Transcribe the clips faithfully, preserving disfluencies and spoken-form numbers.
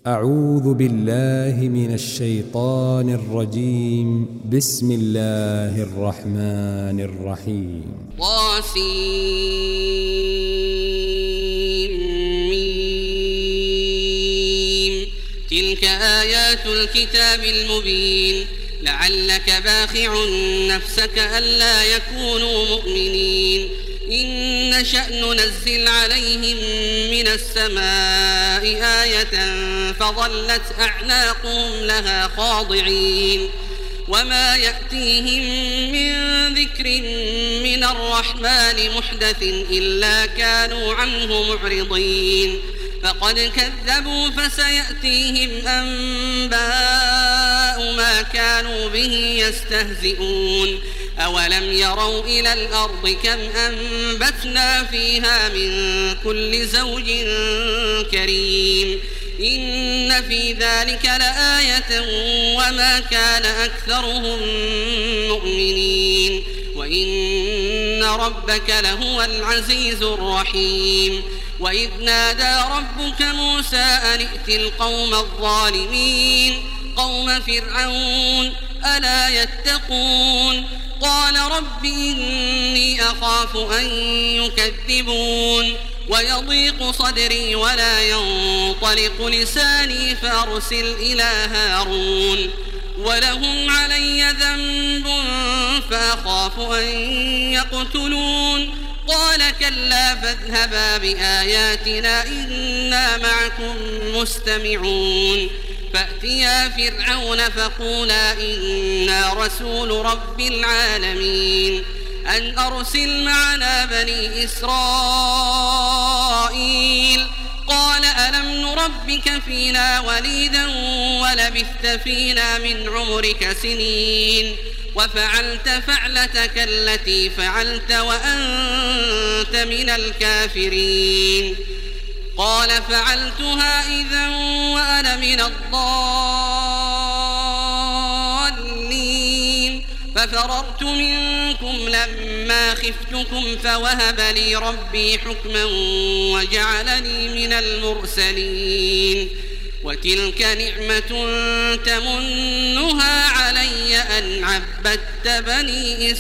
أعوذ بالله من الشيطان الرجيم. بسم الله الرحمن الرحيم. طاسيم. تلك آيات الكتاب المبين. لعلك باخع نفسك ألا يكونوا مؤمنين. إن نشأ ننزل عليهم من السماء آية فظلت أعناقهم لها خاضعين. وما يأتيهم من ذكر من الرحمن محدث إلا كانوا عنه معرضين. فقد كذبوا فسيأتيهم أنباء ما كانوا به يستهزئون. أولم يروا إلى الأرض كم أنبتنا فيها من كل زوج كريم. إن في ذلك لآية وما كان أكثرهم مؤمنين. وإن ربك لهو العزيز الرحيم. وإذ نادى ربك موسى أن ائت القوم الظالمين قوم فرعون ألا يتقون. قال رب إني أخاف أن يكذبون ويضيق صدري ولا ينطلق لساني فأرسل إلى هارون ولهم علي ذنب فأخاف أن يقتلون. قال كلا فاذهبا بآياتنا إنا معكم مستمعون. فأتيا فرعون فقولا إنا رسول رب العالمين أن أرسل معنا بني إسرائيل. قال ألم نربك فينا وليدا ولبثت فينا من عمرك سنين وفعلت فعلتك التي فعلت وأنت من الكافرين. قال فعلتها إذا وأنا من الضالين. ففررت منكم لما خفتكم فوهب لي ربي حكما وجعلني من المرسلين. وتلك نعمة تمنها علي أن عبدت بني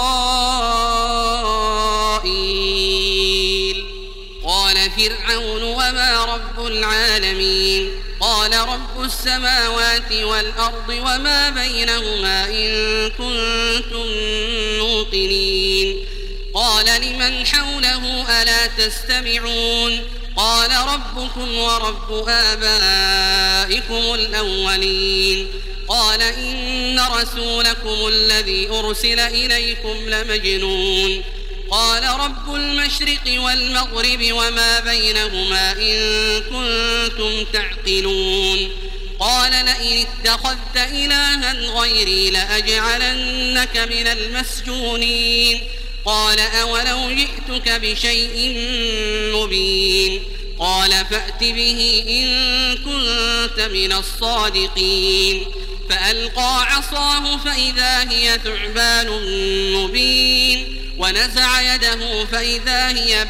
إسرائيل. قال فرعون وما رب العالمين. قال رب السماوات والأرض وما بينهما إن كنتم موقنين. قال لمن حوله ألا تستمعون. قال ربكم ورب آبائكم الأولين. قال إن رسولكم الذي أرسل إليكم لمجنون. قال رب المشرق والمغرب وما بينهما إن كنتم تعقلون. قال لئن اتخذت إلها غيري لأجعلنك من المسجونين. قال أولو جئتك بشيء مبين. قال فأت به إن كنت من الصادقين. فألقى عصاه فإذا هي ثعبان مبين. ونزع يده فإذا هي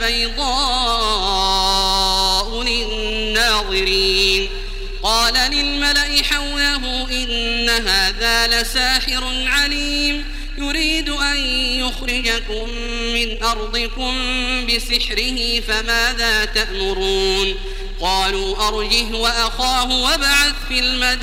بيضاء للناظرين. قال للملأ حوله إن هذا لساحر عليم يريد أن يخرجكم من أرضكم بسحره فماذا تأمرون. قالوا أرجه وأخاه وابعث في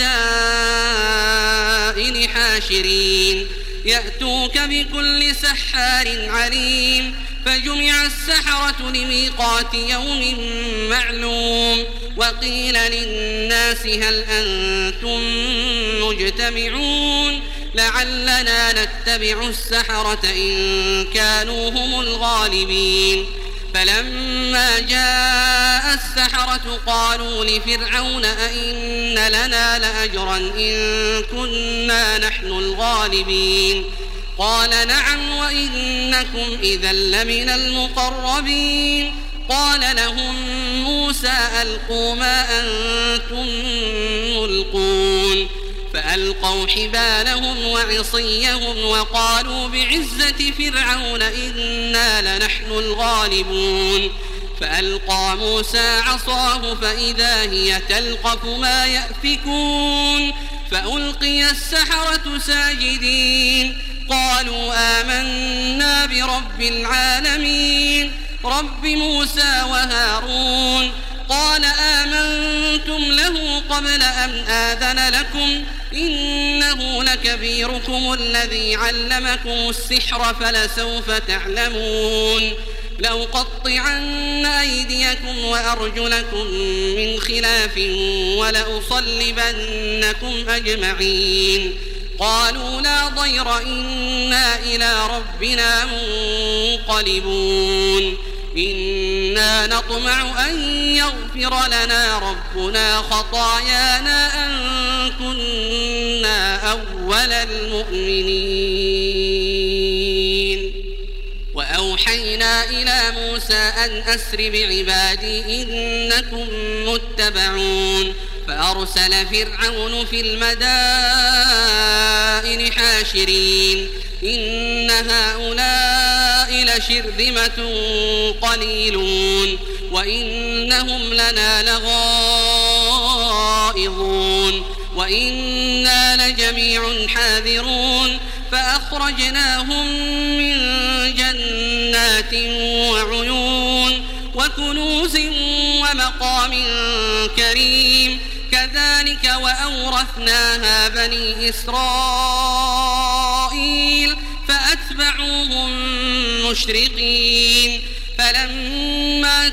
المدائن حاشرين يأتوك بكل سحار عليم. فجمع السحرة لميقات يوم معلوم. وقيل للناس هل أنتم مجتمعون لعلنا نتبع السحرة إن كانوا هم الغالبين. فلما جاء السحرة قالوا لفرعون أئن لنا لأجرا إن كنا نحن الغالبين. قال نعم وإنكم إذا لمن المقربين. قال لهم موسى ألقوا ما أنتم ملقون. فألقوا حبالهم وعصيهم وقالوا بعزة فرعون إنا لنحن الغالبون. فألقى موسى عصاه فإذا هي تلقف ما يأفكون فألقي السحرة ساجدين قالوا آمنا برب العالمين رب موسى وهارون قال آمنتم له قبل أن آذن لكم إنه لكبيركم الذي علمكم السحر فلسوف تعلمون لأقطعن أيديكم وأرجلكم من خلاف ولأصلبنكم أجمعين قالوا لا ضير إنا إلى ربنا منقلبون إنا نطمع أن يغفر لنا ربنا خطايانا أن كنا أول المؤمنين وأوحينا إلى موسى أن أسر بعبادي إنكم متبعون فأرسل فرعون في المدائن حاشرين إن هؤلاء لشرذمة قليلون وإنهم لنا لغائظون وإنا لجميع حاذرون فأخرجناهم من جنات وعيون وكنوز ومقام كريم كذلك وأورثناها بني إسرائيل فأتبعوهم مشرقين فلما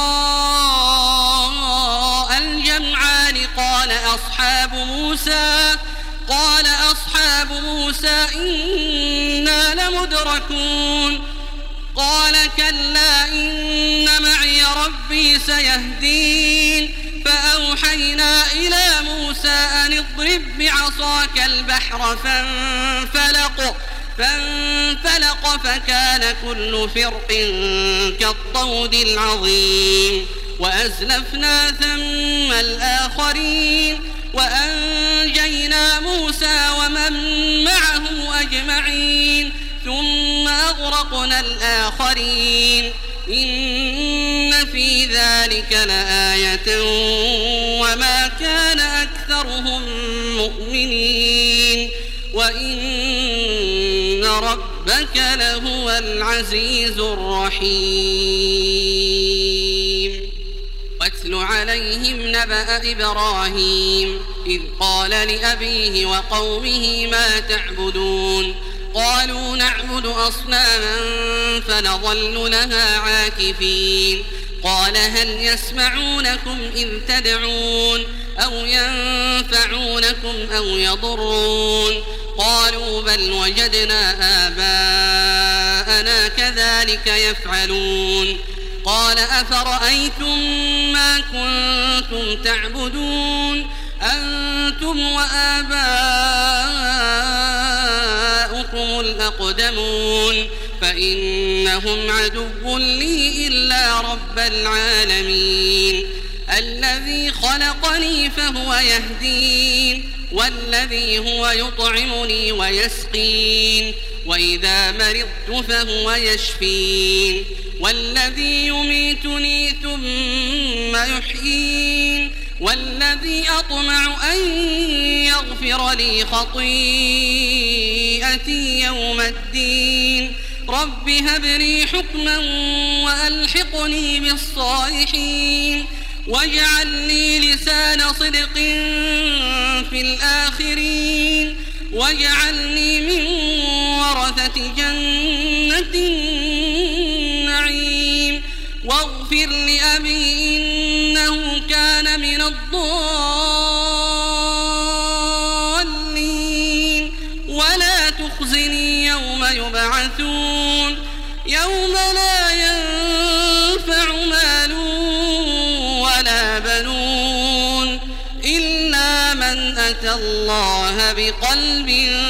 تراءى الجمعان قال أصحاب موسى قال أصحاب موسى إنا لمدركون قال كلا إن معي ربي سيهدين فأوحينا إلى موسى أن اضرب بعصاك البحر فانفلق فانفلق فكان كل فرق كالطود العظيم وأزلفنا ثم الآخرين وأنجينا موسى ومن معه أجمعين ثم أغرقنا الآخرين إن في ذلك لآية وما كان أكثرهم مؤمنين وإن ربك لهو العزيز الرحيم واتل عليهم نبأ إبراهيم إذ قال لأبيه وقومه ما تعبدون قالوا نعبد أصناما فنظل لها عاكفين قال هل يسمعونكم إذ تدعون أو ينفعونكم أو يضرون قالوا بل وجدنا آباءنا كذلك يفعلون قال أفرأيتم ما كنتم تعبدون أنتم وآباؤكم الأقدمون فإنهم عدو لي إلا رب العالمين الذي خلقني فهو يهدين والذي هو يطعمني ويسقين وإذا مرضت فهو يشفين والذي يميتني ثم يحيين والذي أطمع أن يغفر لي خطيئتي يوم الدين رب هب لي حكما وألحقني بالصالحين واجعل لي لسان صدق في الآخرين واجعلني من ورثة جنة النعيم واغفر لأبي إنه كان من الضالين ولا تخزني يوم يبعثون يوم لا ينفع مال ولا بنون إلا من أتى الله بقلب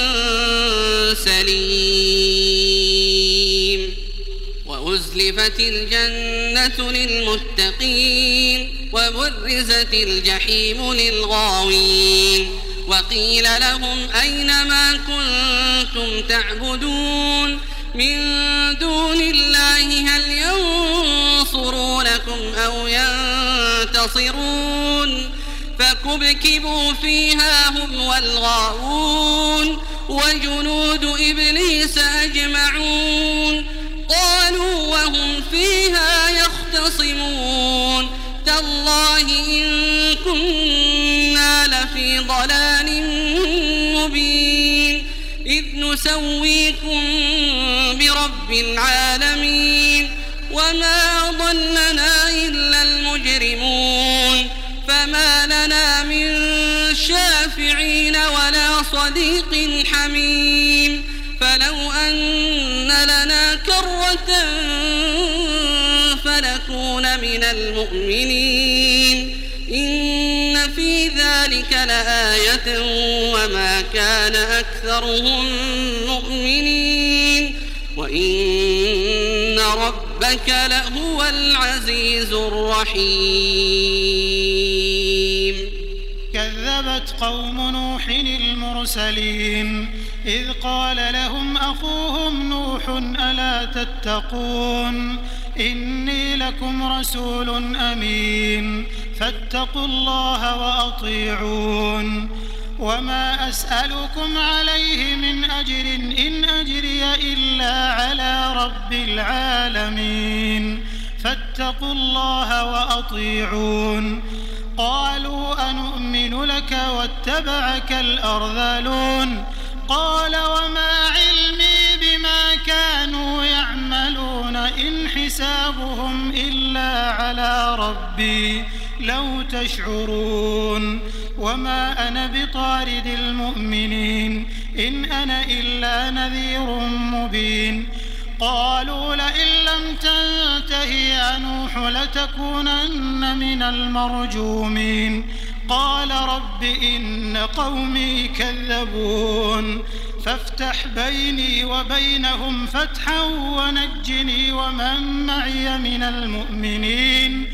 سليم وأزلفت الجنة للمتقين وبرزت الجحيم للغاوين وقيل لهم أين ما كنتم تعبدون من دون الله هل ينصرونكم أو ينتصرون فكبكبوا فيها هم والغاوون وجنود إبليس أجمعون قالوا وهم فيها يختصمون تالله إن كنا لفي ضلال مبين إذ نسويكم برب العالمين وما أضلنا إلا المجرمون فما لنا من شافعين ولا صديق حميم فلو أن لنا كرة فنكون من المؤمنين إن في ذلك لآية وما كان أكثرهم مؤمنين وإن ربك لهو العزيز الرحيم. كذبت قوم نوح المرسلين إذ قال لهم أخوهم نوح ألا تتقون إني لكم رسول أمين فاتقوا الله وأطيعون وما أسألكم عليه من أجر إن أجري إلا على رب العالمين فاتقوا الله وأطيعون قالوا أنؤمن لك واتبعك الأرذلون قال وما علمي بما كانوا يعملون إن حسابهم إلا على ربي لو تشعرون وما أنا بطارد المؤمنين إن أنا إلا نذير مبين قالوا لئن لم تنته يا نوح لتكونن من المرجومين قال رب إن قومي كذبون فافتح بيني وبينهم فتحا ونجني ومن معي من المؤمنين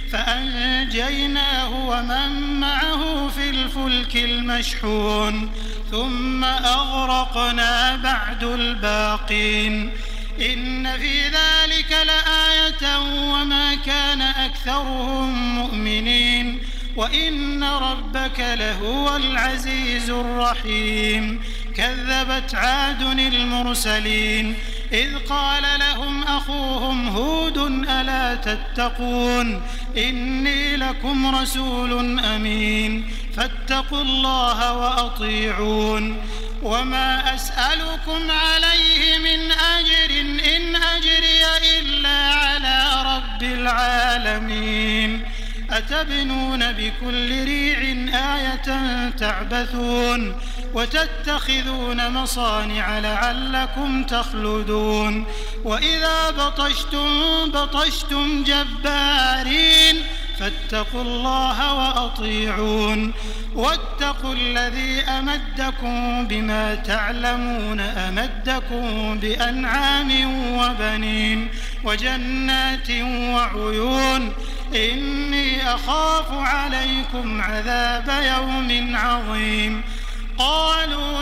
فأنجيناه ومن معه في الفلك المشحون ثم أغرقنا بعد الباقين إن في ذلك لآية وما كان أكثرهم مؤمنين وإن ربك لهو العزيز الرحيم. كذبت عاد المرسلين إذ قال لهم أخوهم هود ألا تتقون إني لكم رسول أمين فاتقوا الله وأطيعون وما أسألكم عليه من أجر إن أجري إلا على رب العالمين أتبنون بكل ريع آية تعبثون وتتخذون مصانع لعلكم تخلدون وإذا بطشتم بطشتم جبارين فاتقوا الله وأطيعون واتقوا الذي أمدكم بما تعلمون أمدكم بأنعام وبنين وجنات وعيون إني أخاف عليكم عذاب يوم عظيم قالوا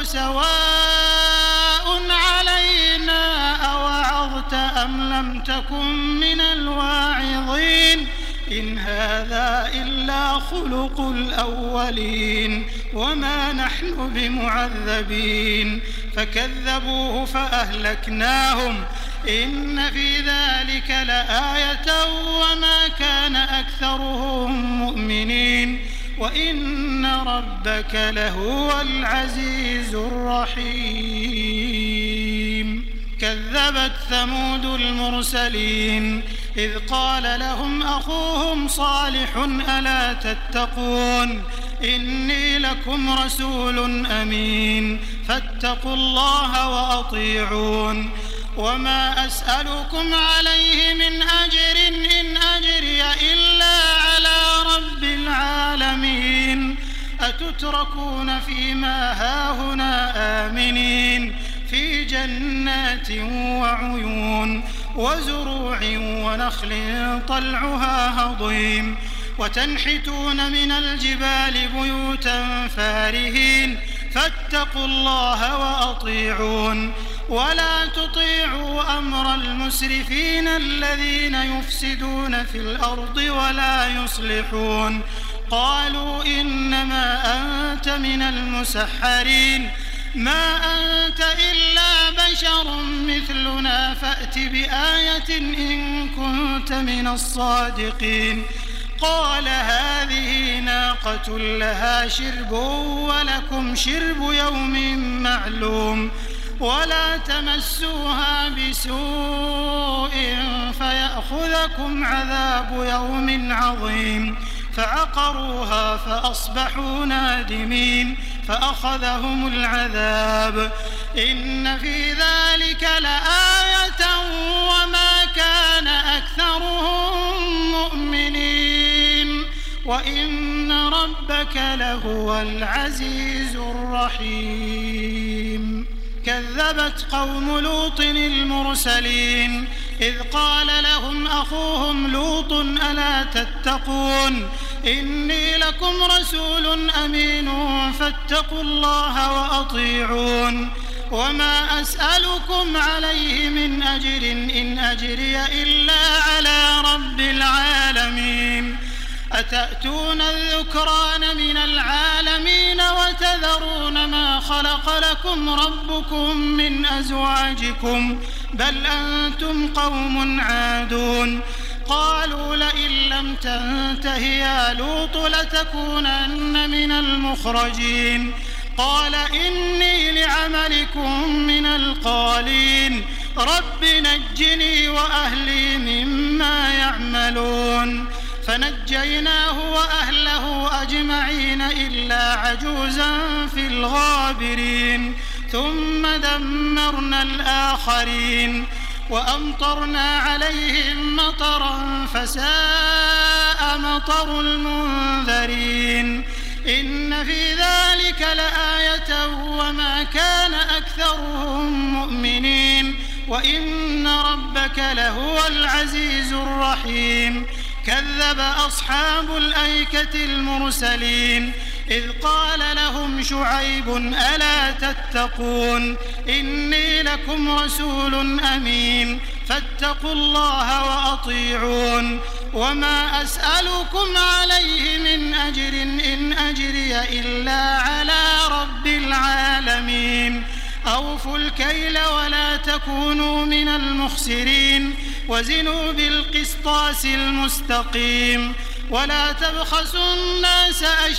سواء علينا أوعظت أم لم تكن من الواعظين إن هذا إلا خلق الأولين وما نحن بمعذبين فكذبوه فأهلكناهم إن في ذلك لآية وما كان أكثرهم مؤمنين وإن ربك لهو العزيز الرحيم. كذبت ثمود المرسلين إذ قال لهم أخوهم صالح ألا تتقون إني لكم رسول أمين فاتقوا الله وأطيعون وما أسألكم عليه من أجر إن أجري إلا على رب العالمين أتتركون فيما هاهنا آمنين في جنات وعيون وزروع ونخل طلعها هضيم وتنحتون من الجبال بيوتا فارهين فاتقوا الله وأطيعون ولا تطيعوا أمر المسرفين الذين يفسدون في الأرض ولا يصلحون. قالوا إنما أنت من المسحرين، ما أنت إلا بشر مثلنا فأت بآية إن كنت من الصادقين. قال هذه ناقة لها شرب ولكم شرب يوم معلوم، ولا تمسوها بسوء فيأخذكم عذاب يوم عظيم. فعقروها فأصبحوا نادمين، فأخذهم العذاب. إن في ذلك لآية وما كان أكثرهم مؤمنين وإن ربك لهو العزيز الرحيم. كذبت قوم لوط المرسلين إذ قال لهم أخوهم لوط ألا تتقون إني لكم رسول أمين فاتقوا الله وأطيعون وما أسألكم عليه من أجر إن أجري إلا على رب العالمين. أتأتون الذكران من العالمين وتذرون ما خلق لكم ربكم من أزواجكم بل أنتم قوم عادون. قالوا لئن لم تنته يا لوط لتكونن من المخرجين. قال إني لعملكم من القالين رب نجني وأهلي مما يعملون. فنجيناه وأهله أجمعين إلا عجوزا في الغابرين. ثم دمرنا الآخرين وأمطرنا عليهم مطرا فساء مطر المنذرين. إن في ذلك لآية وما كان أكثرهم مؤمنين وإن ربك لهو العزيز الرحيم. كذب أصحاب الأيكة المرسلين إذ قال لهم شعيب ألا تتقون إني لكم رسول أمين فاتقوا الله وأطيعون وما أسألكم عليه من أجر إن أجري إلا على رب العالمين. أوفوا الكيل ولا تكونوا من المخسرين وزنوا بالقسطاس المستقيم ولا تبخسوا الناس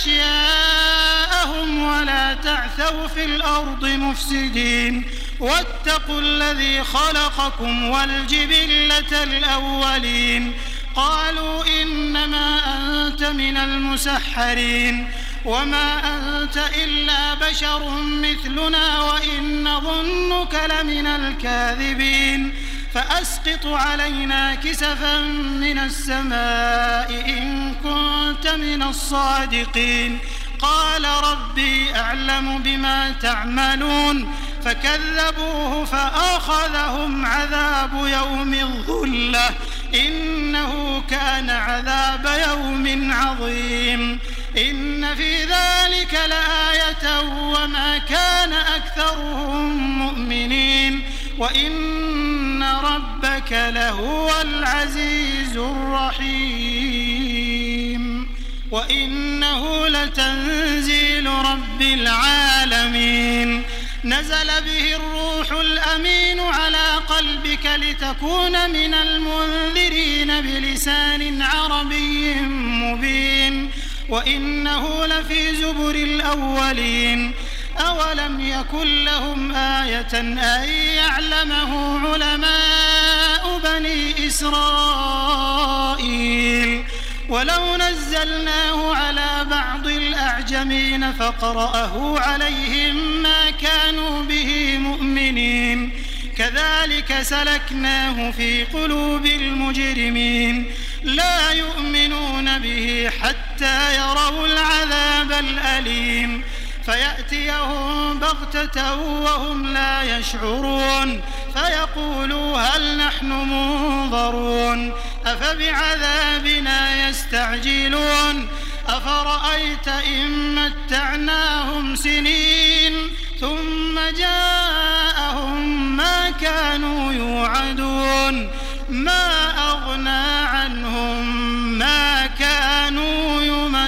أشياءهم ولا تعثوا في الأرض مفسدين واتقوا الذي خلقكم والجبلة الأولين. قالوا إنما أنت من المسحرين وما أنت إلا بشر مثلنا وإن نظنك لمن الكاذبين. فأسقط علينا كسفا من السماء إن كنت من الصادقين. قال ربي أعلم بما تعملون فكذبوه فأخذهم عذاب يوم الظلة إنه كان عذاب يوم عظيم. إن في ذلك لآية وما كان أكثرهم مؤمنين وإن ربك لهو العزيز الرحيم. وإنه لتنزيل رب العالمين نزل به الروح الأمين على قلبك لتكون من المنذرين بلسان عربي مبين وإنه لفي زبر الأولين. أولم يكن لهم آية أن يعلمه علماء بني إسرائيل ولو نزلناه على بعض الأعجمين فقرأه عليهم ما كانوا به مؤمنين. كذلك سلكناه في قلوب المجرمين لا يؤمنون به حتى يروا العذاب الأليم فيأتيهم بغتة وهم لا يشعرون فيقولوا هل نحن منظرون أفبعذابنا يستعجلون أفرأيت إن متعناهم سنين ثم جاءهم ما كانوا يوعدون ما أغنى عنهم ما كانوا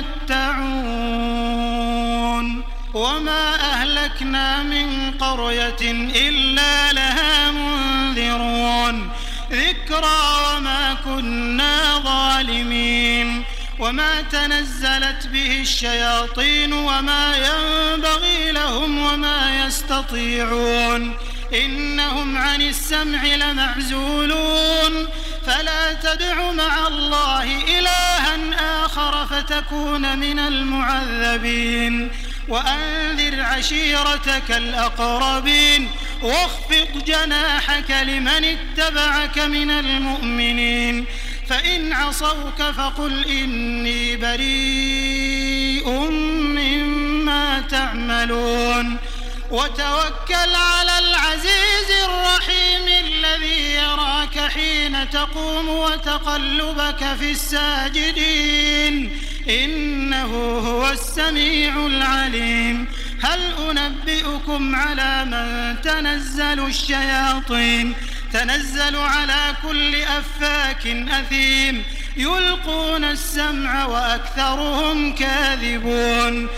يمتعون وما أهلكنا من قرية إلا لها منذرون ذكرى وما كنا ظالمين وما تنزلت به الشياطين وما ينبغي لهم وما يستطيعون إنهم عن السمع لمعزولون فلا تدع مع الله إلها آخر فتكون من المعذبين وأنذر عشيرتك الأقربين واخفض جناحك لمن اتبعك من المؤمنين فإن عصوك فقل إني بريء مما تعملون وتوكل على العزيز الرحيم الذي يراك حين تقوم وتقلبك في الساجدين إنه هو السميع العليم هل أنبئكم على من تنزل الشياطين تنزل على كل أفاك أثيم يلقون السمع وأكثرهم كاذبون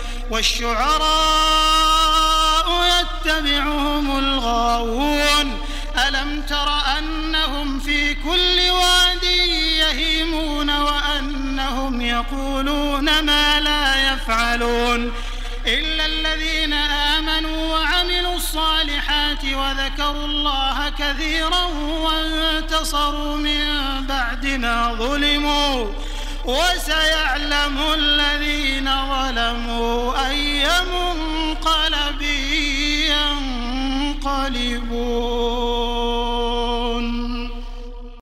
والشعراء يتبعهم الغاوون ألم تر أنهم في كل واد يهيمون وأنهم يقولون ما لا يفعلون إلا الذين آمنوا وعملوا الصالحات وذكروا الله كثيرا وانتصروا من بعد ما ظلموا وسيعلم الذين ظلموا أي منقلب ينقلبون.